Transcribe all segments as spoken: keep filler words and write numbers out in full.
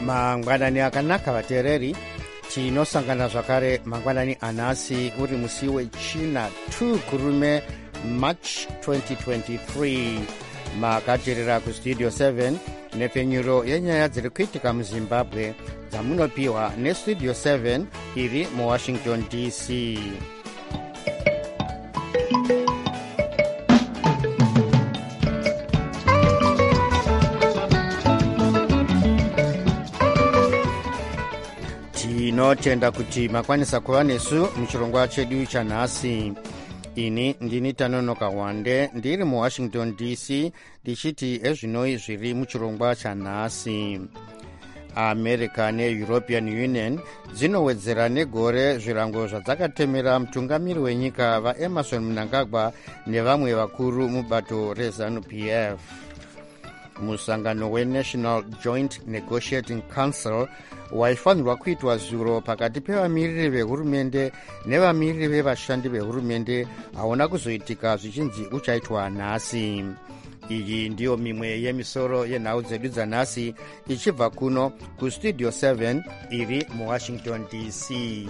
mangwanani akanaka vateereri, tinosangana zvakare mangwanani anhasi uri musi wechina two kurume March twenty twenty-three. Makateerera kustudio seven nepfenyuro yenyaya dziri kuitika muzimbabwe dzamunopiwa nestudio seven iri muwashington D C. tinotenda kuti makwanisa kuva nesu muchirongwa chedu chanhasi. Ini ndini Tanonoka Wande ndiri muwashington D C ndichiti ezvinoi zviri muchirongwa chanhasi. America neEuropean Union dzinowedzera negore zvirango zvadzakatemera mutungamiri wenyika vaEmerson Mnangagwa nevamwe vakuru mubato reZANU-P F. Musangano weNational Joint Negotiating Council waifanirwa kuitwa zuro pakati pevamiriri vehurumende nevamiriri vevashandi vehurumende hauna kuzoitika zvichinzi uchaitwa nhasi. Iyi ndiyo mimwe yemisoro yenhau dzedu dzanhasi ichibva kuno kustudio seven iri muwashington D C.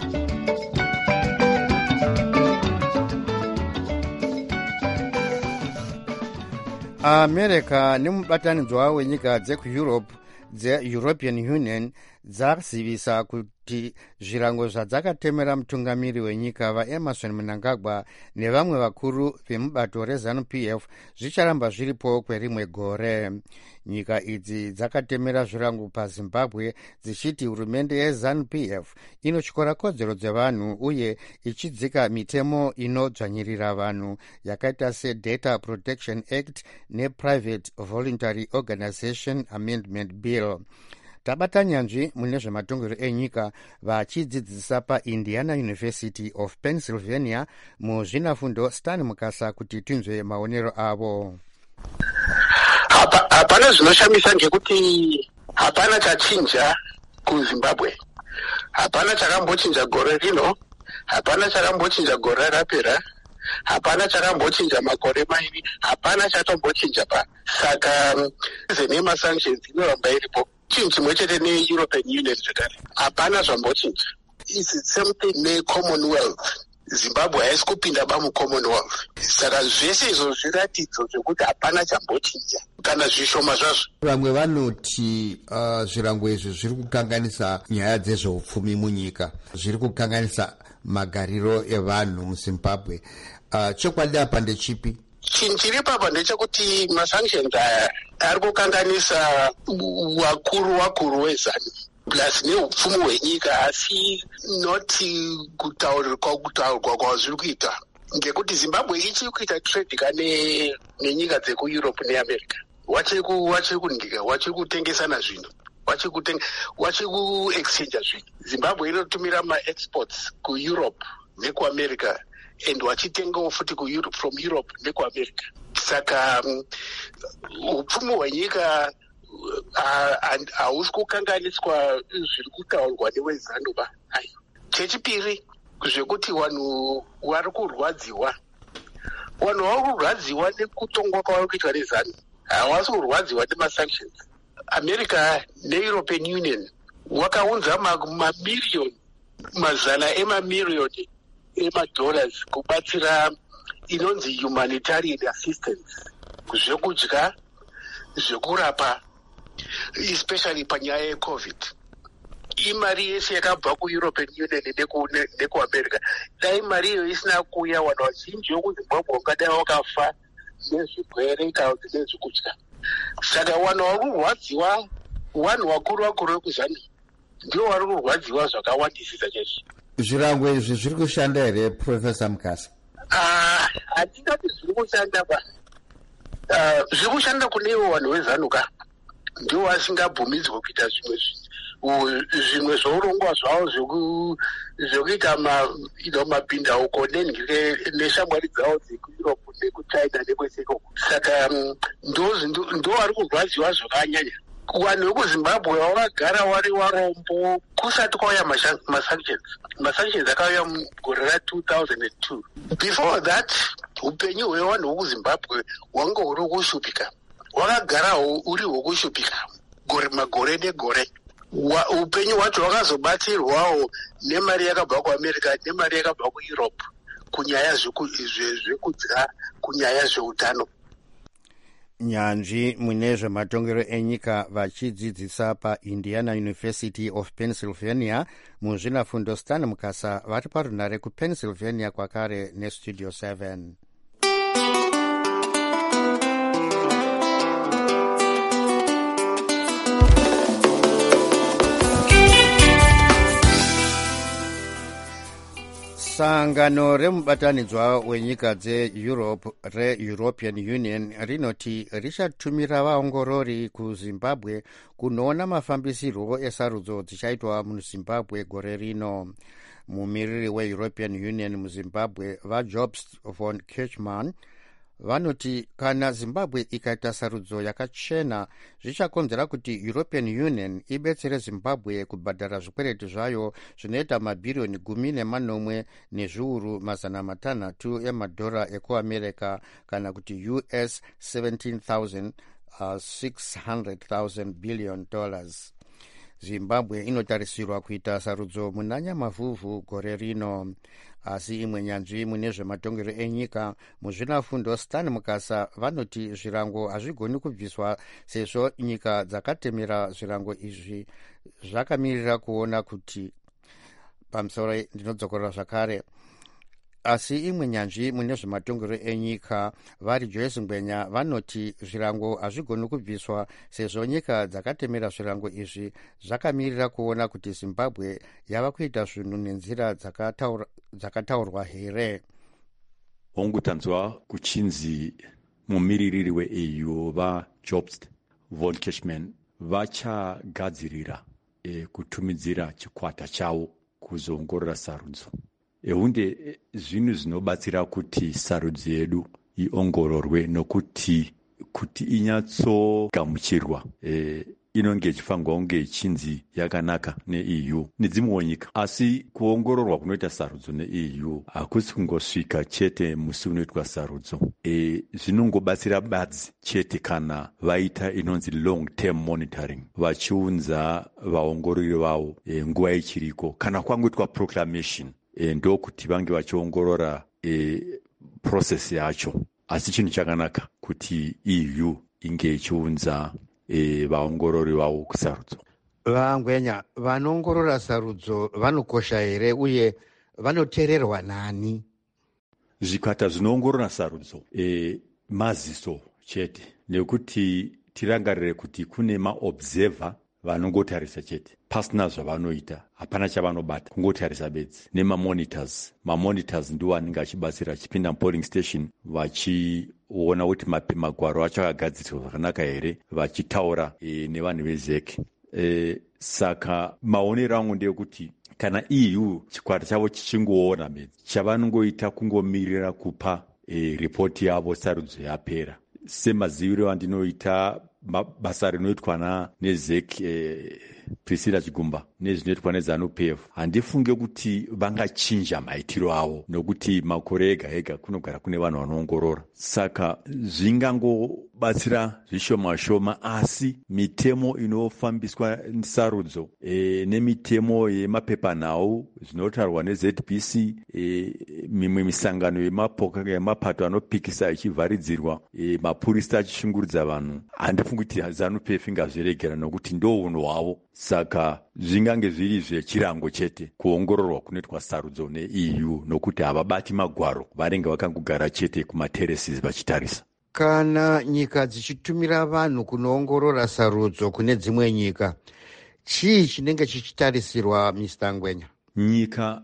America nemubatanidzwa wenyika dzekueurope dzeEuropean Union dzazivisa kuti zvirango zvadzakatemera mutungamiri wenyika vaEmerson Mnangagwa nevamwe vakuru vemubato reZANU-P F zvicharamba zviripo kwerimwe gore. Nyika idzi dzakatemera zvirango paZimbabwe dzichiti hurumende yeZANU-P F inotyora kodzero dzevanhu uye ichidzika mitemo inodzvanyirira vanhu yakaita seData Protection Act nePrivate Voluntary Organization Amendment Bill. Tabata nyanzvi mune zvematongero enyika vachidzidzisa paIndiana University of Pennsylvania muzvinafundo Stan Mukasa kuti tinzwe maonero avo. Hapana zvinoshamisa ngekuti hapana chachinja kuZimbabwe. Hapana chakambochinja gore rino, hapana chakambochinja gore rapera, hapana chakambochinja makore mairi, hapana chatombochinja pa. Saka zenema sanctions inoramba iripo. Chinhu chimwe chete neEuropean Union zvakare hapana zvambochinja. Is something neCommonwealth. Zimbabwe haisi kupinda ba muCommonwealth. Saka zvese izvo zviratidzo zvekuti hapana chambochinja kana zvishoma zvazvo. Vamwe vanoti uh, zvirango izvi zviri kukanganisa nyaya dzezveupfumi munyika, zviri kukanganisa magariro evanhu muZimbabwe. Uh, chokwadi apa ndechipi? Chinhu chiri papa ndechekuti masanctions aya ari kukanganisa wakuru wakuru weZANU plus neupfumi hwenyika, asi noti kutaurirwa kutaurwa kwazviri kuita ngekuti Zimbabwe ichiri kuita trade kane nenyika dzekuEurope neAmerica. Wachiri wachiri kundika wachiri kutengesana zvinhu wachiri kutenga wachiri kuexchange zvinhu. Zimbabwe inotumira maexports kuEurope nekuAmerica and wachitengawo futi kuEurope from Europe nekuAmerica. Saka upfumi hwenyika hausi kukanganiswa zviri kutaurwa neweZANU ba. Chechipiri zvekuti vanhu vari kurwadziwa vanhu vari kurwadziwa nekutongwa kwavari kuitwa neZANU, havasi kurwadziwa nemasanctions. America neEuropean Union wakaunza mamiriyoni mazana emamiriyoni emadollars kubatsira inonzi humanitarian assistance, zvekudya, zvekurapa, especially panyaya yeCovid. Imari yese yakabva kuEuropean Union nekuAmerica. Dai mari iyo isina kuuya, vanhu vazhinji vekuZimbabwe vangadai vakafa nezvirwere kana kuti nezvekudya. Saka vanhu vari kurwadziwa, vanhu vakuru vakuru vekuzANU ndio vari kurwadziwa zvakawandisisa chaizvo. Zvirango izvi zviri kushanda here, Professor Mukasa? Ah, hatingati zviri kushanda ba. Ah, zviri kushanda kunevo vanhu veZANU ka. Ndio vasingabvumidzwe kuita zvimwe zvimwe zvourongwa zvavo zvekuita mapinda uko neshamwari dzavo dzekuEurope nekuChina nekweseko. Saka ndo vari kurwadziwa zvakanyanya. Vanhu vekuZimbabwe vakagara vari varombo kusati kwauya masanctions. Masanctions akauya mugore ra two thousand two. Before that, upenyu hwevanhu vekuZimbabwe hwanga huri kushupika. Wakagara uri hwekushupika gore magore negore. upenyu hwacho hwakazobatirwawo nemari yakabva kuamerica nemari yakabva kueurope kunyaya zvekudya kunyaya zveutano. Nyanzvi mune zvematongero enyika vachidzidzisa paIndiana University of Pennsylvania muzvinafundo Stan Mukasa vari parunhare kuPennsylvania kwakare nestudio seven. Sangano remubatanidzwa wenyika dzeeurope re-European Union rinoti richatumira vaongorori kuzimbabwe kunoona mafambisirwo esarudzo dzichaitwa muzimbabwe gore rino. Mumiriri weEuropean Union muzimbabwe vaJobst von Kirchmann vanoti kana zimbabwe ikaita sarudzo yakachena zvichakonzera kuti European Union ibetsere zimbabwe kubhadhara zvikwereti zvayo zvinoita mabhirioni gumi nemanomwe nezviuru mazana matanhatu emadhora ekuamerica kana kuti U S seventeen thousand six hundred thousand billion dollars. Zimbabwe inotarisirwa kuita sarudzo muna Nyamavhuvhu gore rino. Asi imwe nyanzvi mune zvematongero enyika muzvinafundo Stan Mukasa vanoti zvirango hazvigoni kubviswa sezvo nyika dzakatemera zvirango izvi zvakamirira kuona kuti pamusoro ndinodzokorera zvakare. Asi imwe nyanzvi mune zvematongero enyika vari Joyce Ngwenya vanoti zvirango hazvigoni kubviswa sezvo nyika dzakatemera zvirango izvi zvakamirira kuona kuti Zimbabwe yava kuita zvinhu nenzira dzakataurwa here. Ongutanzwa kuchinzi mumiririri weE U vaJobst von Kirchmann vachagadzirira e, kutumidzira chikwata chavo kuzoongorora sarudzo. Ehunde zvinhu zvinobatsira kuti sarudzo yedu iongororwe nokuti kuti inyatsogamuchirwa e, inonge ichifanirwa kunge ichinzi yakanaka neE U nedzimwewo nyika. Asi kuongororwa kunoita sarudzo neE U hakusi kungosvika chete musi unoitwa sarudzo. E, zvinongobatsira badzi chete kana vaita inonzi long term monitoring, vachiunza vaongorori vavo e, nguva ichiriko kana kwangoitwa proclamation e, ndokuti vange vachiongorora e, process yacho. Asi chinhu chakanaka kuti E U inge ichiunza e, vaongorori vavo kusarudzo. Vangwenya, vanoongorora sarudzo vanokosha here uye vanoteererwa nani? Zvikwata zvinoongorora sarudzo e, maziso chete, nekuti tirangarire kuti kune maobserver vanongotarisa chete pasina zvavanoita, hapana chavanobata, kungotarisa bedzi, nemamonitors. Mamonitors ndiwo anenge achibatsira achipinda mupolling station vachiona kuti magwaro acho akagadzirwa zvakanaka here, vachitaura e, nevanhu vezeki. E, saka maonero angu ndeyekuti kana E U chikwata chavo chichingoona bedzi, chavanongoita kungomirira kupa e, ripoti yavo sarudzo yapera. Semaziviro andinoita basa rinoitwa na nezeki e, Priscilla Chigumba nezvinoitwa neZanu P F, handifunge kuti vangachinja maitiro avo nokuti makore ega ega kunogara kune vanhu vanoongorora. Saka zvingangobatsira zvishoma shoma, asi mitemo inofambiswa sarudzo e, nemitemo yemapepanhau zvinotarwa neZ B C, e, mimwe misangano yemapoka yemapato anopikisa ichivharidzirwa, e, mapurisa achishunguridza vanhu, handifungi kuti Zanu P F ingazviregera nokuti ndo unhu hwavo. Saka zvingange zviri zvechirango chete kuongororwa kunoitwa sarudzo neE U nokuti havabati magwaro, vanenge vakangogara chete kumateresis vachitarisa. Kana nyika dzichitumira vanhu kunoongorora sarudzo kune dzimwe nyika, chii chinenge chichitarisirwa Mister Ngwenya? Nyika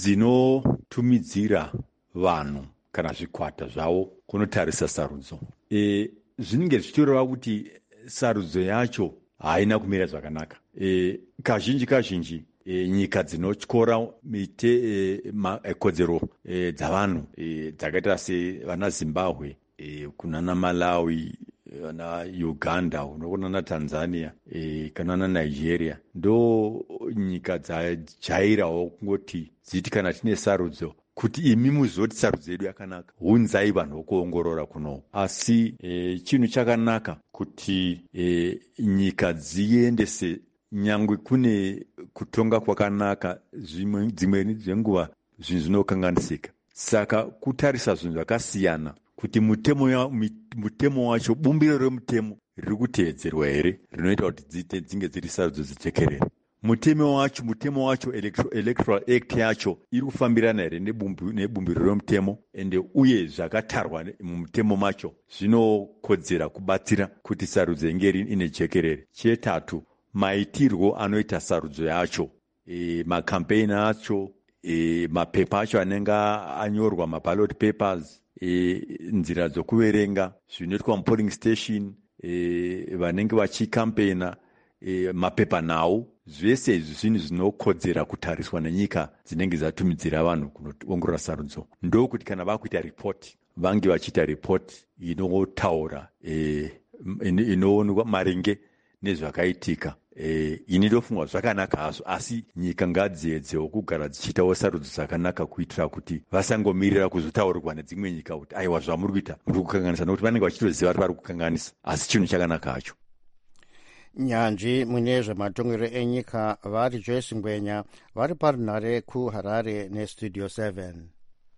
dzinotumidzira vanhu kana zvikwata zvavo kunotarisa sarudzo, e, zvinenge zvichireva kuti sarudzo yacho haina kumira zvakanaka. E, kazhinji kazhinji e, nyika dzinotyora mite e, makodzero e, dzavanhu e, dzakaita sevana Zimbabwe, e, kunana Malawi, na Uganda, unoona Tanzania, e, kana na Nigeria, ndo nyika dzajairawo kungoti dziti kana tine sarudzo kuti imi muzoti sarudzo yedu yakanaka, unzai vanhu vokuongorora kuno. Asi e, chinhu chakanaka kuti e, nyika dziendese nyangwe kune kutonga kwakanaka zvimwe dzimweni dzenguva zvinhu zvinokanganisika. Saka kutarisa zvinhu zvakasiyana kuti mutemo ya, mutemo wacho bumbiro remutemo riri kuteedzerwa here rinoita kuti dzite dzinge dziri sarudzo dzijekerere. Mutemo wacho mutemo wacho electoral, electoral act yacho iri kufambirana here nebumbiro remutemo ende uye zvakatarwa mumutemo macho zvinokodzera kubatsira kuti sarudzo inge ine jekerere. Chetatu, maitirwo anoita sarudzo yacho, e, makampeni acho, e, mapepa acho anenge anyorwa, maballot papers, e, nzira dzokuverenga zvinoitwa mupolling station, e, vanenge vachikampena, e, mapepa nawo, zvese izvi zvinhu zvinokodzera kutariswa nenyika dzinenge dzatumidzira vanhu kunoongorora sarudzo. Ndokuti kana vakuita ripoti vange vachiita ripoti inotaura, e, inoonekwa maringe nezvakaitika. E, ini ndofunga zvakanaka hazvo, asi nyika ngadziedzewo kugara dzichiitawo sarudzo dzakanaka kuitira kuti vasangomirira kuzotaurirwa nedzimwe nyika kuti aiwa zvamuri kuita muri kukanganisa, nokuti vanenge vachitoziva kuti vari kukanganisa, asi chinhu chakanaka hacho. Nyanzvi mune zvematongero enyika vari Joyce Ngwenya vari parunhare kuHarare nestudio seven.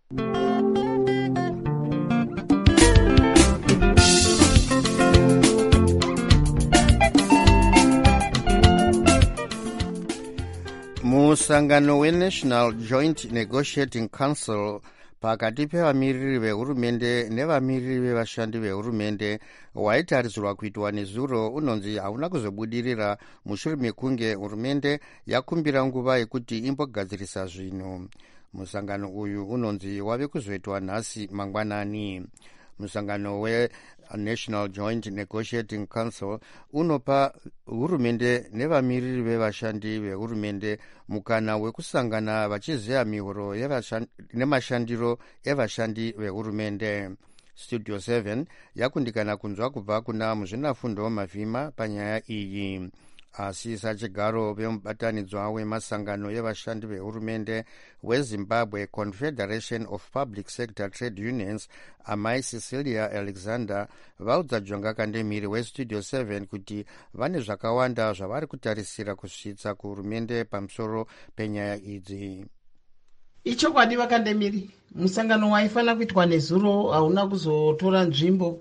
Musangano weNational Joint Negotiating Council pakati pevamiriri vehurumende nevamiriri vevashandi vehurumende waitarisirwa kuitwa nezuro unonzi hauna kuzobudirira mushure mekunge hurumende yakumbira nguva yekuti imbogadzirisa zvinhu. Musangano uyu unonzi wave kuzoitwa nhasi mangwanani. Musangano weNational Joint Negotiating Council unopa hurumende nevamiriri vevashandi vehurumende mukana wekusangana vachizeya mihoro nemashandiro evashandi vehurumende. Studio seven yakundikana kunzwa kubva kuna muzvinafundo Mavhima panyaya iyi. Asi sachigaro vemubatanidzwa wemasangano evashandi vehurumende weZimbabwe Confederation of Public Sector Trade Unions, Amai Cecilia Alexander, vaudza Jonga Kandemiri weStudio seven kuti vane zvakawanda zvavari kutarisira kusvitsa kuhurumende pamusoro penyaya idzi. Ichokwadi Vakandemiri, musangano waifana kuitwa nezuro hauna kuzotora nzvimbo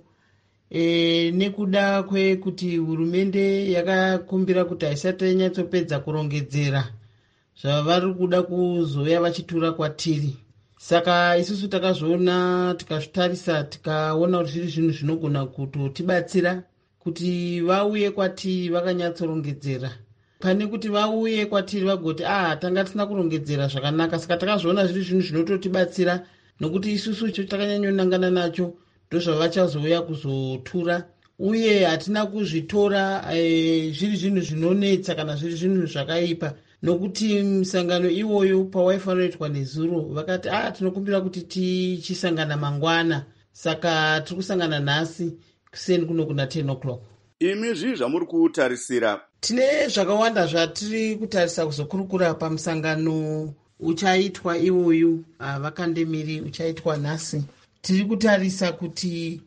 E, nekuda kwekuti hurumende yakakumbira kuti haisati yanyatsopedza kurongedzera zvavari kuda kuzoya vachitura kwatiri. Saka isusu takazviona tikazvitarisa tikaona kuti zviri zvinhu zvinogona kutotibatsira kuti vauye kwatiri vakanyatsorongedzera, pane kuti vauye kwatiri vagoti ah tanga tisina kurongedzera zvakanaka. Saka takazviona zviri zvinhu zvinototibatsira nokuti isusu cho takanyanyonangana nacho ndozvavachazouya kuzotura, uye hatina kuzvitora e, zviri zvinhu zvinonetsa kana zviri zvinhu zvakaipa, nokuti musangano iwoyo pawaifanirwa nezuro vakati ah tinokumbira kuti tichisangana mangwana, saka tiri kusangana nhasi kuseni kuno kuna ten o'clock. Imi zvii zvamuri kutarisira? Tine zvakawanda zvatiri kutarisa kuzokurukura pamusangano uchaitwa iwoyu Vakandemiri uchaitwa nhasi. Tiri kutarisa kuti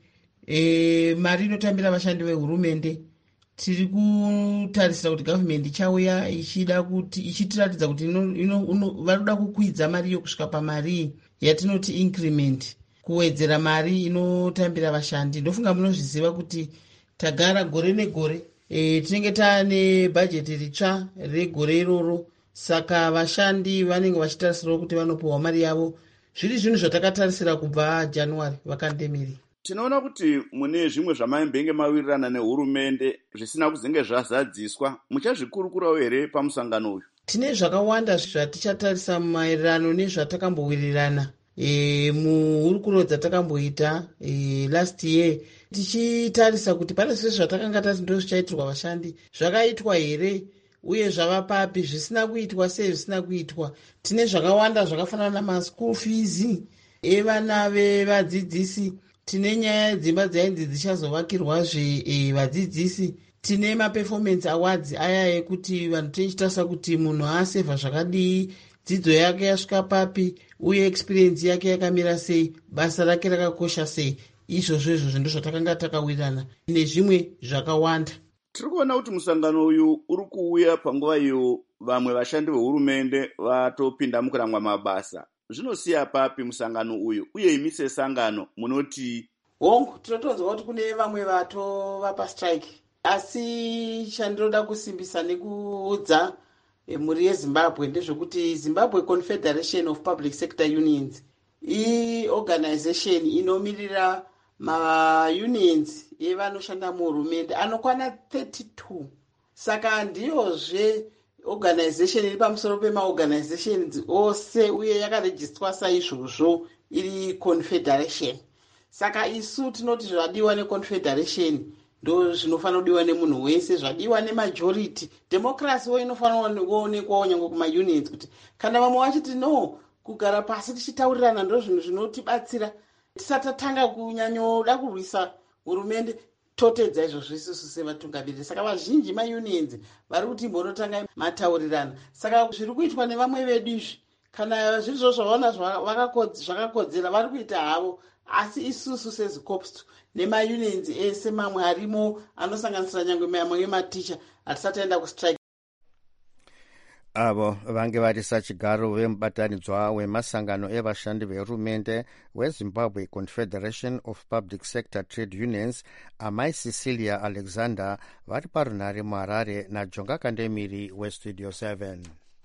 e, mari inotambira vashandi vehurumende, tiri kutarisira kuti government ichauya ichida kuti ichitiratidza kuti varikuda kukwidza mari yokusvika pamari yatinoti increment, kuwedzera mari inotambira vashandi. Ndofunga munozviziva kuti tagara gore negore e, tinenge taane bhajeti ritsva regore iroro, saka vashandi vanenge vachitarisirwa kuti vanopiwa mari yavo. Zviri zvinhu zvatakatarisira kubva January. Vakandemiri, tinoona kuti mune zvimwe zvamaimbenge mawirirana nehurumende zvisina kuzenge zvazadziswa, muchazvikurukurawo here pamusangano uyu? Tine zvakawanda zvatichatarisa maererano nezvatakambowirirana e, muhurukuro dzatakamboita e, last year, tichitarisa kuti pane zvese zvatakanga tati ndo zvichaitirwa vashandi zvakaitwa here, uye zvava papi, zvisina kuitwa sei zvisina kuitwa. Tine zvakawanda zvakafanana namaschool fees evana vevadzidzisi, tine nyaya dzimba dzainzi dzichazovakirwazve e, vadzidzisi, tine maperformance awards aya ekuti vanhu tichitarisa kuti munhu asevha zvakadii, dzidzo yake yasvika papi, uye experience yake yakamira sei, basa rake rakakosha sei. Izvozvo izvozvo ndo zvatakanga takawirirana nezvimwe zvakawanda. tiri kuona kuti musangano uyu uri kuuya panguva iyo vamwe vashandi vehurumende vatopinda mukuramwa mabasa. Zvinosiya papi musangano uyu, uye imi sesangano munoti? Hongu, tinotonzwa kuti kune vamwe vatova pastrike, asi chandoda kusimbisa nekuudza mhuri yeZimbabwe ndezvekuti Zimbabwe Confederation of Public Sector Unions i-organization inomirira ma-unions evanoshanda muhurumende anokwana thirty-two. Saka ndiyozve organization iri pamusoro pema-organizations ose uye yakarejistwa saizvozvo iri confederation. Saka isu tinoti zvadiwa neconfederation ndo zvinofanira kudiwa nemunhu wese, zvadiwa nemajority. Democracy wo inofanira kuonekwawo nyange kuma-unions kuti kana vamwe vachiti no, kugara pasi tichitaurirana ndo zvinhu zvinotibatsira, tisatatanga kunyanyoda kurwisa hurumende, totedza izvozvo isusu sevatungamiriri. Saka vazhinji ma-unions vari kuti imbonotanga mataurirana. Saka zviri kuitwa nevamwe vedu izvi, kana zviri zvo zvavaona zvakakodzera vari kuita havo, asi isusu sezikopstu nema-unions ese mamwe arimo anosanganisira nyange mamwe ematicha hatisataenda kustrike. Avo vange vari sachigaro vemubatanidzwa wemasangano evashandi vehurumende weZimbabwe Confederation of Public Sector Trade Unions, amai Cecilia Alexander, vari parunhare muHarare naJonga Kandemiri weStudio seven.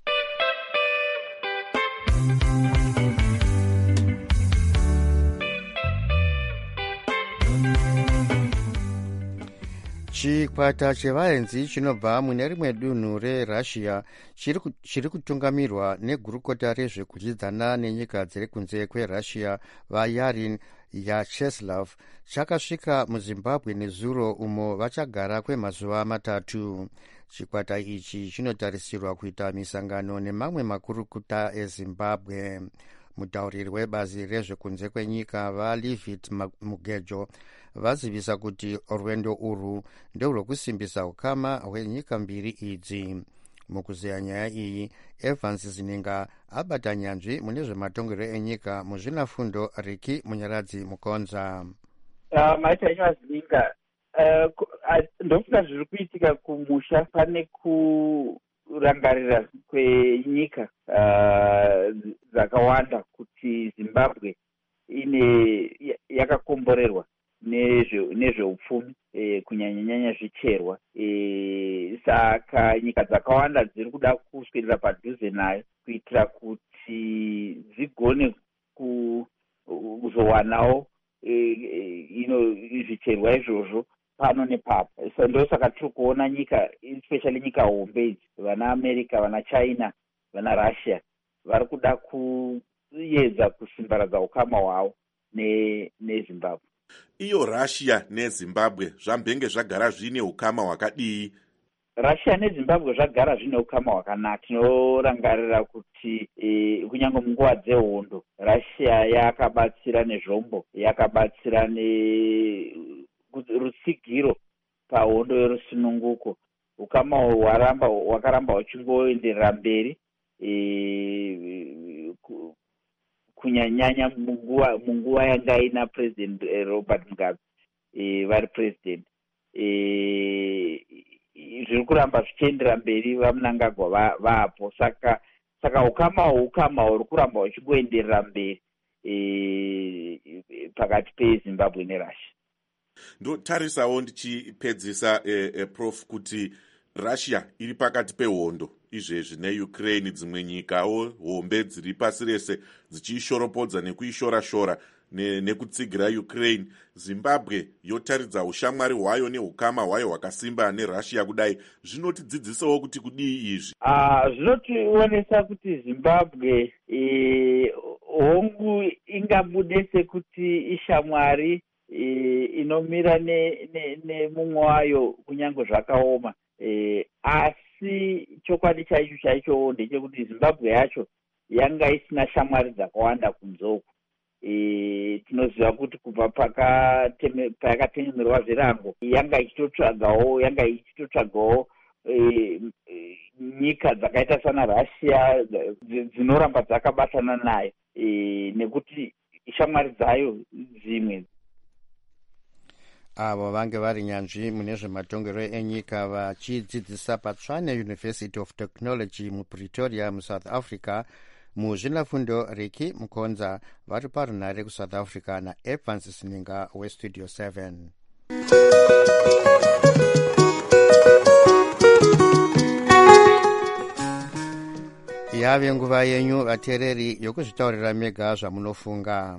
Chikwata chevaenzi chinobva mune rimwe dunhu reRussia chiri kutungamirwa negurukota rezvekudyidzana nenyika dziri kunze kweRussia vaYarin Yacheslav chakasvika muZimbabwe nezuro, umo vachagara kwemazuva matatu. Chikwata ichi chinotarisirwa kuita misangano nemamwe makurukota eZimbabwe. Mutauriri webazi rezvekunze kwenyika vaLevit Mugejo vazivisa kuti rwendo urwu ndorwekusimbisa ukama hwenyika mbiri idzi. Mukuzeya nyaya iyi, Evans Zininga abata nyanzvi mune zvematongero enyika muzvinafundo Riki Munyaradzi Mukonza. Uh, maita inywa Zininga, uh, ndofunga zviri kuitika kumusha pane kurangarira kwenyika uh, dzakawanda kuti Zimbabwe ine yakakomborerwa nezveupfumi e, kunyanyanyanya zvicherwa e, saka nyika dzakawanda dziri kuda kuswedera padhuze nayo kuitira kuti dzigone kuzowanawo e, e, ino zvicherwa izvozvo pano nepapo. So ndosaka tiri kuona nyika especially nyika hombe idzi, vana America, vana China, vana Russia vari kuda kuedza kusimbaradza ukama hwavo neZimbabwe. Iyo Russia neZimbabwe zvambenge zvagara zvine ukama hwakadii? Russia neZimbabwe zvagara zvine ukama hwakanaka. Tinorangarira kuti e, kunyange munguva dzehondo Russia yakabatsira nezvombo, yakabatsira nerutsigiro pahondo yerusununguko. Ukama hwaramba hwakaramba huchingoenderera mberi e, kunyanyanya munguva munguva yanga ina President eh, Robert Mugabe eh, vari president eh, zviri kuramba zvichiendera mberi vaMnangagwa vapo. Saka saka ukama ukama huri kuramba huchingoenderera mberi eh, pakati peZimbabwe neRussia. Ndotarisawo ndichipedzisa eh, eh, Prof kuti Russia iri pakati pehondo izvezvi neUkraine, dzimwe nyikawo hombe dziri pasi rese dzichiishoropodza nekuishora-shora ne, nekutsigira Ukraine. Zimbabwe yotaridza ushamwari hwayo neukama hwayo hwakasimba neRussia kudai. Zvinotidzidzisawo kuti kudii izvi? Ah, zvinotionesa kuti Zimbabwe e, hongu ingabude sekuti ishamwari e, inomira nemumwe ne, wayo kunyange zvakaoma. E, asi chokwadi chaicho chaicho ndechekuti Zimbabwe yacho yanga isina shamwari dzakawanda kunzoku. E, tinoziva kuti kubva pakatemerwa zvirango yanga ichitotsvagawo yanga ichitotsvagawo e, e, nyika dzakaita sana Russia dzinoramba dzakabatana nayo e, nekuti shamwari dzayo dzimwe. avo vange vari nyanzvi mune zvematongero enyika vachidzidzisa patsvane University of Technology mupretoria musouth africa. Muzvinafundo Riki Mukonza vari parunhare kuSouth Africa naEvans Sininga westudio seven. Yave nguva yenyu vateereri yokuzvitaurira mega zvamunofunga.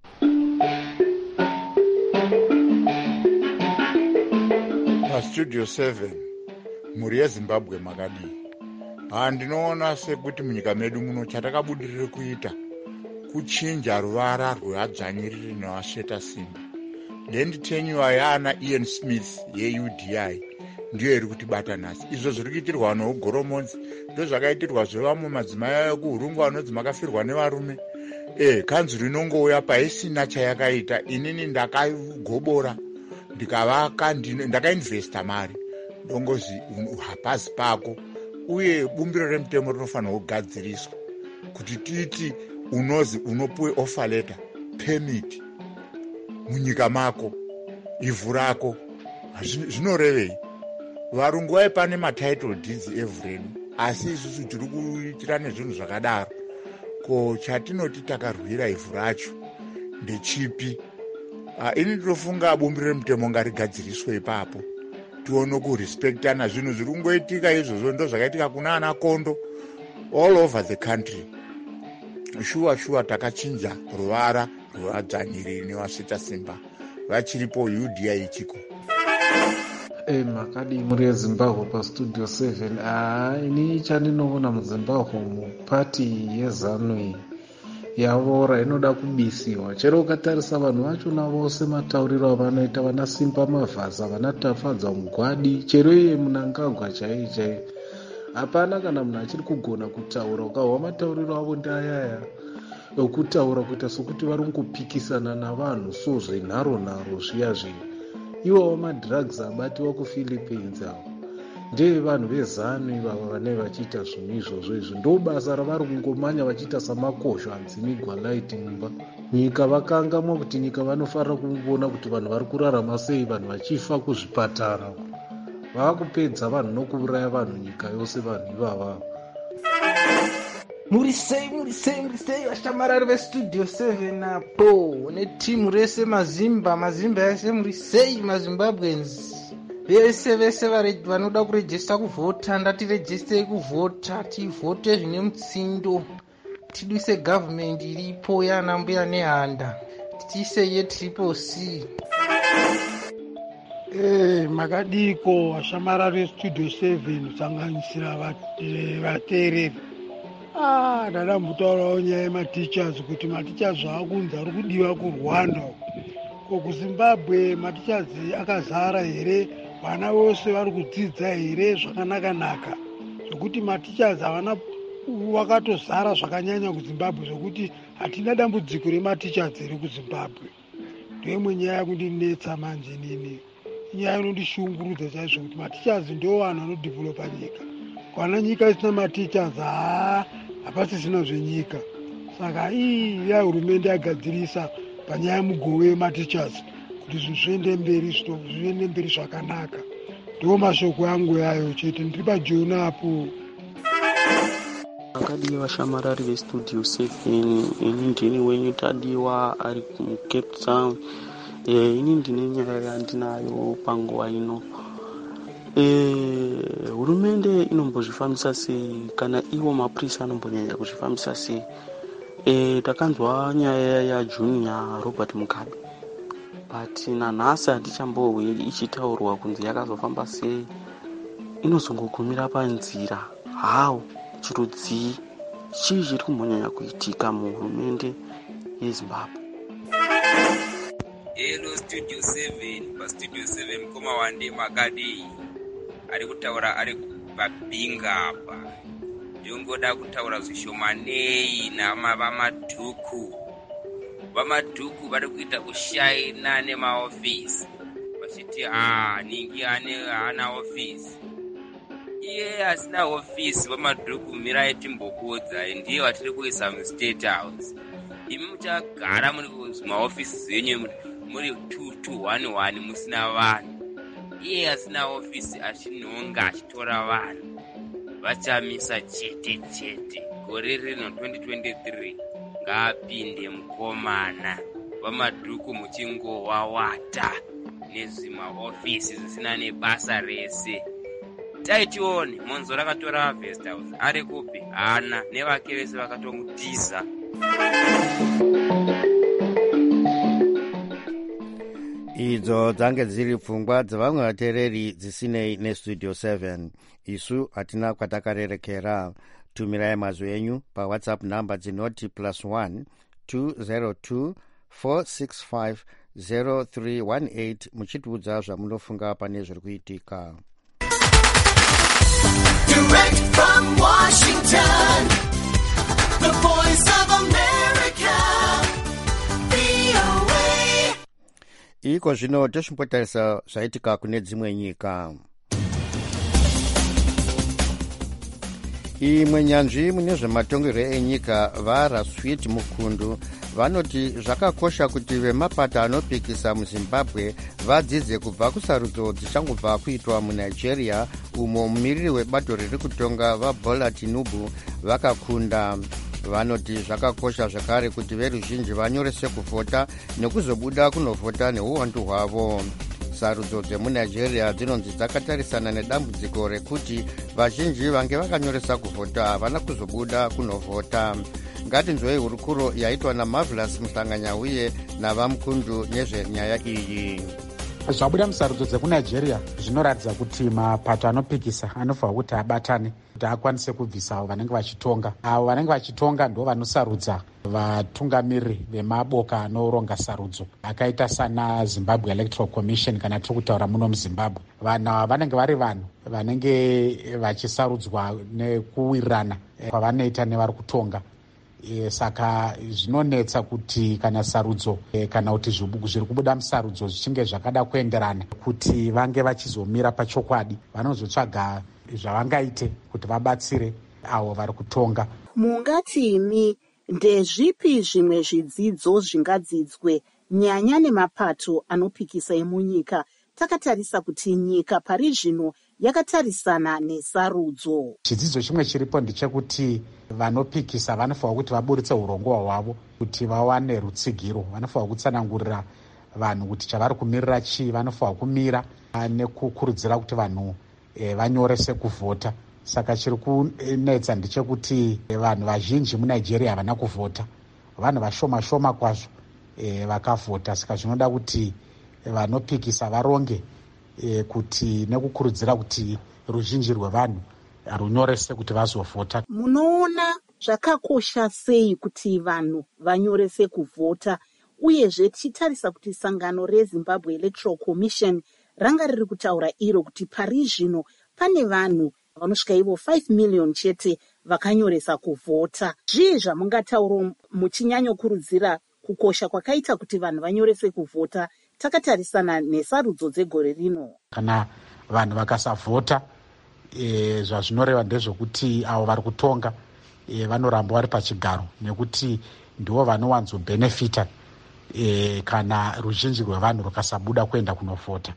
Studio seven mhuri yeZimbabwe makadii? Ha, ndinoona sekuti munyika medu muno chatakabudirira kuita kuchinja ruvara rwehadzvanyiriri nevasveta simba. Land tenure yaana Ian Smith ye-U D I ndiyo iri kutibata nhasi. Izvo zviri kuitirwa neugoromonzi ndo zvakaitirwa zvevamwe madzimai ekuhurungwa anodzi makafirwa nevarume. Eh, kanzuro inongouya paisina chayakaita. Inini ndakagobora ndikavaka ndakainvesta mari ndongozi hapazi pako, uye bumbiro remutemo rinofanira kugadziriswa kuti titi unozi unopuwe offer letter permit munyika mako ivhu rako zvinorevei? Varungu vaipane matitle deeds evhu renu, asi isusu tiri kuitira nezvinhu zvakadaro. Ko chatinoti takarwira ivhu racho ndechipi? Uh, ini ndinofunga bumbiro remutemo ngarigadziriswe ipapo tione kurespektana. Zvinhu zviri kungoitika izvozvo ndo zvakaitika kuna ana Kondo all over the country. Shuwa shuwa takachinja ruvara rwehadzvanyiriri nevasveta simba vachiripo U D I ichiko. E, makadi muri yeZimbabwe pastudio seven. Ah, ini chandinoona muZimbabwe mupati yeZANU yavora inoda kubisiwa. Chero ukatarisa vanhu vachona vose matauriro avanoita, vana Simba Mavhasa, vana Tafadza Mugwadi, chero iye Mnangagwa chaiye chaiye, hapana kana munhu achiri kugona kutaura. Ukahwa matauriro avo ndayaya okutaura kuita sokuti vari kungopikisana navanhu so zvenharo nharo zviya zviya. Ivo madrugs abatiwa kuPhilippines avo ndeve vanhu veZANU ivavo vanenge vachiita zvinhu izvozvo izvo. Ndo basa ravari kungomanya vachiita samakosho anzimigwa light mumba. Nyika vakangamwa kuti nyika vanofanira kuona kuti vanhu vari kurarama sei, vanhu vachifa kuzvipatara. Vakupedza vanhu nokuuraya vanhu nyika yose vanhu ivava. Muri sei muri sei muri sei vashamarari vestudio seven apo netimu rese mazimba mazimba ese muri sei maZimbabweans vese vese vanoda kurejista kuvhota. Ndatirejistei kuvhota, tivhote zvine mutsindo, tiduse gavhumendi iripo yana mbuya nehanda, tiise yetriple C. Eh, makadiko vashamarari vestudio seven kusanganisira vateereri. Ah, ndada mbutaurawo nyaya yematichers kuti matichers vaakunzi ari kudiwa kuRwanda. Ko kuZimbabwe matichers akazara here? Vana vose vari kudzidza here zvakanaka-naka? Zvokuti matichers havana vakatozara zvakanyanya kuZimbabwe zvokuti hatina dambudziko rematichers here kuZimbabwe. Ndoimwe nyaya yakundinetsa manje nini. Nyaya inondishungurudza chaizvo kuti matichers ndo vanhu vanodhivhelopa nyika. Kana nyika isina matichers haa hapasisina zvenyika. Saka ii ya hurumende yagadzirisa panyaya yemugove wematichers kuti zvinhu zviende mberi zviende mberi zvakanaka. Ndo mashoko yangu yayo chete. Ndiri pajona apo. Akadi vashamarari vestudio seven, ini ndini wenyu Tadiwa ari kuCape Town. E, ini ndine nyaya yandinayo panguva ino. E, hurumende inombozvifambisa sei kana iwo mapurisa anombonyanya kuzvifambisa sei? E, takanzwa nyaya yaJunior Robert Mugabe, but nanhasi hatichambohwi ichitaurwa kunzi yakazofamba sei. Inozongogumira panzira. How chirudzii chii chiri kumbonyanya kuitika muhurumende yeZimbabwe? Hello studio seven, pastudio seven koma wande Makadi ari kutaura ari pabinga apa. Ndingoda kutaura zvishomanei navamaduku. Vamaduku vari kuita kushaina nemaofisi vachiti ah ningi ane haana ofisi. Iye asina ofisi vamaduku mirai timbokudza ndiye watiri kuisa muState House. Imi muchagara muri kumaofisi zenyu muri two two one one musina vanhu, iye asina ofisi achinonga achitora vanhu vachamisa chete chete. Gore rino twenty twenty-three ngaapinde mukomana vamadhuku muchingowawata nezvimaofisi zvisina nebasa rese. Taitione Monzo rakatora Harvest House ari kupi? Hana, nevake vese vakatomutiza. Idzo dzange dziri pfungwa dzavamwe vateereri dzisinei nestudio seven. Isu hatina kwatakarerekera. Tumirai mazwi enyu pawhatsapp namba dzinoti plus one two zero two four six five zero three one eight muchitiudza zvamunofunga pane zviri kuitika. Direct from Washington, the voice of America, V O A. Iko zvino tochimbotarisa zvaitika kune dzimwe nyika. Imwe nyanzvi mune zvematongerwo enyika Vara Sweet Mukundu vanoti zvakakosha kuti vemapato anopikisa muZimbabwe vadzidze kubva kusarudzo dzichangobva kuitwa muNigeria, umo mumiriri webato riri kutonga vaBola Tinubu vakakunda. Vanoti zvakakosha zvakare kuti veruzhinji vanyorese kuvhota nekuzobuda kunovhota neuwandu hwavo. Sarudzo dzemunigeria dzinonzi dzakatarisana nedambudziko rekuti vazhinji vange vakanyoresa kuvhota havana kuzobuda kunovhota. Ngatinzwei hurukuro yaitwa naMarvelous Muhlanganyauye navaMukundu nezvenyaya iyi. Zvabuda musarudzo dzekunigeria zvinoratidza kuti mapato anopikisa anofanira kuti abatane kuti akwanise kubvisa avo vanenge vachitonga. Avo vanenge vachitonga ndo vanosarudza vatungamiriri vemaboka anoronga sarudzo akaita sana Zimbabwe Electoral Commission kana tiri kutaura muno muZimbabwe. Vanhu ava vanenge vari vanhu vanenge vachisarudzwa nekuwirirana kwavanoita nevari kutonga. E, saka zvinonetsa kuti kana sarudzo e, kana kuti zviri kubuda musarudzo zvichinge zvakada kuenderana kuti vange vachizomira pachokwadi vanozotsvaga zvavangaite kuti vabatsire avo vari kutonga. Mungatini ndezvipi zvimwe zvidzidzo zvingadzidzwe nyanya nemapato anopikisa emunyika takatarisa kuti nyika pari zvino yakatarisana nesarudzo? Chidzidzo chimwe chiripo ndechekuti vanopikisa vanofanira kuti vaburitse urongwa hwavo kuti vawane rutsigiro. Vanofanira kutsanangurira vanhu kuti chavari kumirira chii, vanofanira kumira nekukurudzira kuti vanhu e, vanyorese kuvhota. Saka chiri kunetsa ndechekuti e, vanhu vazhinji muNigeria havana kuvhota, vanhu vashoma shoma kwazvo e, vakavhota. Saka zvinoda kuti e, vanopikisa varonge e, kuti nekukurudzira kuti ruzhinji rwevanhu runyorese kuti vazovhota. Munoona zvakakosha sei kuti vanhu vanyorese kuvhota, uyezve tichitarisa kuti sangano reZimbabwe Electoral Commission ranga riri kutaura iro kuti pari zvino pane vanhu vanosvika ivo five million chete vakanyoresa kuvhota. Zvii zvamungataura muchinyanyokurudzira kukosha kwakaita kuti vanhu vanyorese kuvhota takatarisana nesarudzo dzegore rino? Kana vanhu vakasavhota e, zvazvinoreva ndezvokuti avo vari kutonga e, vanoramba vari pachigaro nekuti ndivo vanowanzobhenefita e, kana ruzhinji rwevanhu rukasabuda kuenda kunovhota.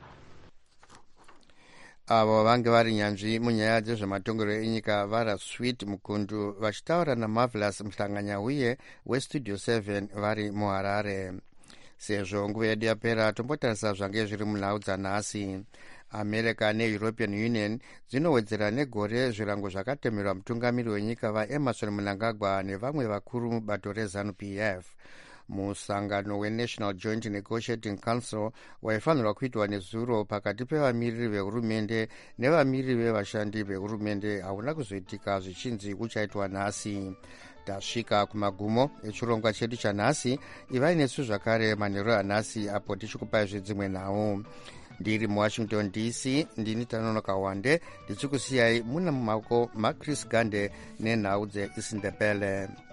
Avo vange vari nyanzvi munyaya dzezvematongerwo enyika Vara Sweet Mukundu vachitaura naMarvelous Muhlanganyauye westudio seven vari muHarare. Sezvo nguva yedu yapera tombotarisa zvange zviri munhau dzanhasi. America neEuropean Union dzinowedzera negore zvirango zvakatemerwa mutungamiri wenyika vaEmerson Mnangagwa nevamwe vakuru mubato reZANU-P F. Musangano weNational Joint Negotiating Council waifanirwa kuitwa nezuro pakati pevamiriri vehurumende nevamiriri vevashandi vehurumende hauna kuzoitika zvichinzi uchaitwa nhasi. Tasvika kumagumo echirongwa chedu chanhasi. Ivai nesu zvakare manheru anhasi apo tichikupai zvedzimwe nhau. Ndiri muWashington D C ndini Tanonoka Wande ndichikusiyai muna mumaoko maChris Gande nenhau dzeIsindebele.